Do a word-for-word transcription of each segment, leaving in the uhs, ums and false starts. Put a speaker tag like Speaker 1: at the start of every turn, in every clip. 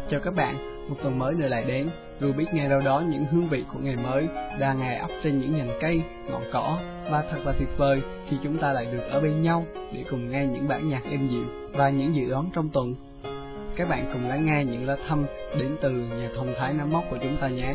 Speaker 1: Chào các bạn, một tuần mới nữa lại đến. Rubik nghe đâu đó những hương vị của ngày mới đang ngài ấp trên những nhành cây, ngọn cỏ, và thật là tuyệt vời khi chúng ta lại được ở bên nhau để cùng nghe những bản nhạc êm dịu và những dự đoán trong tuần. Các bạn cùng lắng nghe những lá thăm đến từ nhà thông thái nấm mốc của chúng ta nhé.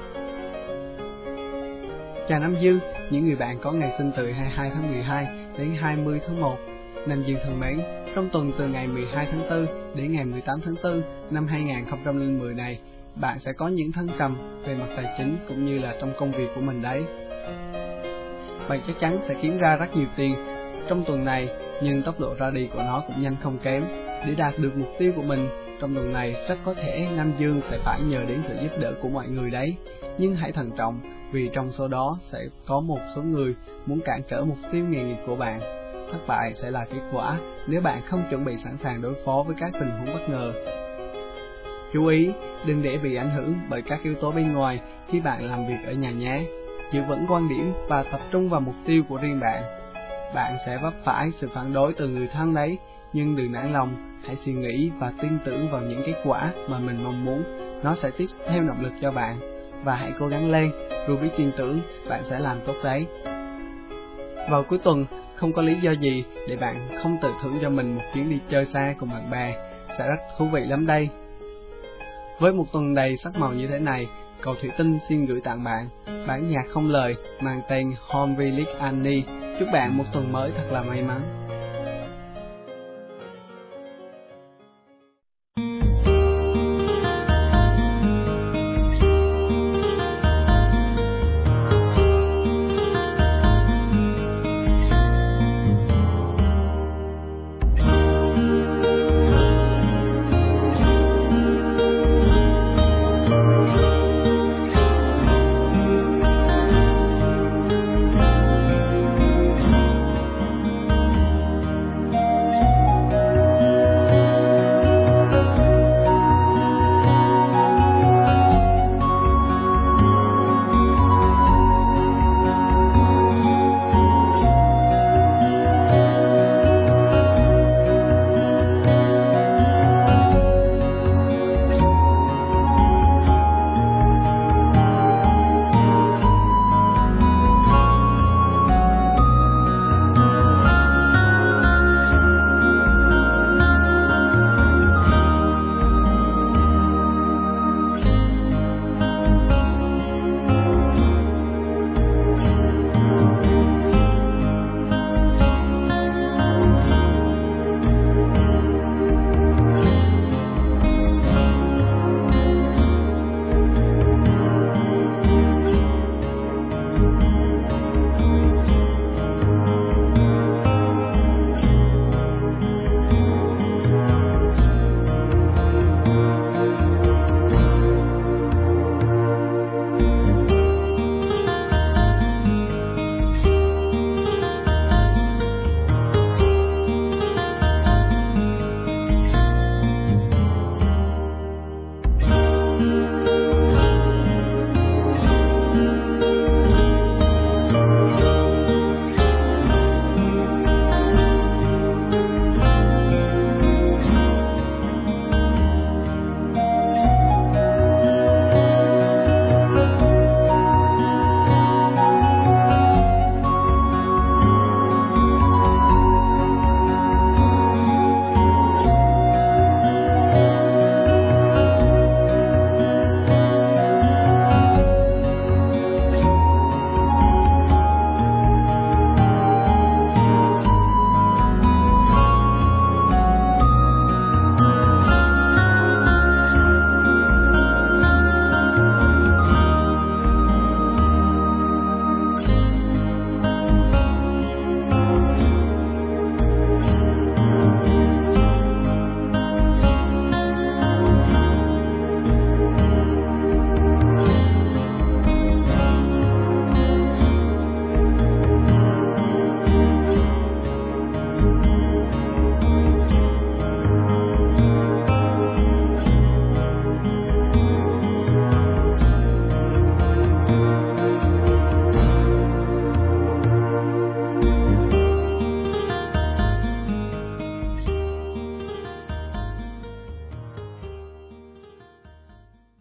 Speaker 1: Chào Nam Dương, những người bạn có ngày sinh từ hai mươi hai tháng mười hai đến hai mươi tháng một. Nam Dương thân mến, trong tuần từ ngày mười hai tháng tư đến ngày mười tám tháng tư năm hai nghìn không trăm lẻ mười này, bạn sẽ có những thăng trầm về mặt tài chính cũng như là trong công việc của mình đấy. Bạn chắc chắn sẽ kiếm ra rất nhiều tiền trong tuần này, nhưng tốc độ ra đi của nó cũng nhanh không kém. Để đạt được mục tiêu của mình trong tuần này, rất có thể Nam Dương sẽ phải nhờ đến sự giúp đỡ của mọi người đấy. Nhưng hãy thận trọng, vì trong số đó sẽ có một số người muốn cản trở mục tiêu nghề nghiệp của bạn. Thất bại sẽ là kết quả nếu bạn không chuẩn bị sẵn sàng đối phó với các tình huống bất ngờ. Chú ý, đừng để bị ảnh hưởng bởi các yếu tố bên ngoài khi bạn làm việc ở nhà nhé. Giữ vững quan điểm và tập trung vào mục tiêu của riêng bạn. Bạn sẽ vấp phải sự phản đối từ người thân đấy, nhưng đừng nản lòng, hãy suy nghĩ và tin tưởng vào những kết quả mà mình mong muốn. Nó sẽ tiếp theo động lực cho bạn. Và hãy cố gắng lên, Ruby tin tưởng bạn sẽ làm tốt đấy. Vào cuối tuần, không có lý do gì để bạn không tự thưởng cho mình một chuyến đi chơi xa cùng bạn bè, sẽ rất thú vị lắm đây. Với một tuần đầy sắc màu như thế này, Cầu Thủy Tinh xin gửi tặng bạn bản nhạc không lời mang tên Home Village Annie. Chúc bạn một tuần mới thật là may mắn.